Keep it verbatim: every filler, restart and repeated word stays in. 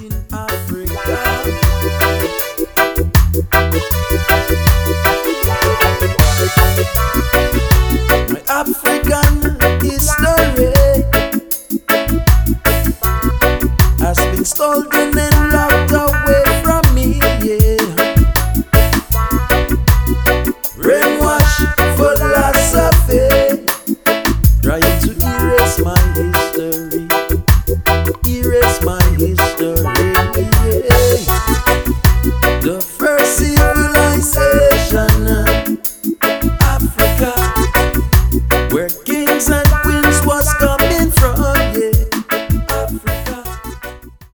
in Africa. My African history has been stolen and locked away from me, yeah. Brainwash philosophy, trying to erase my history, erase my history, yeah. The first civilization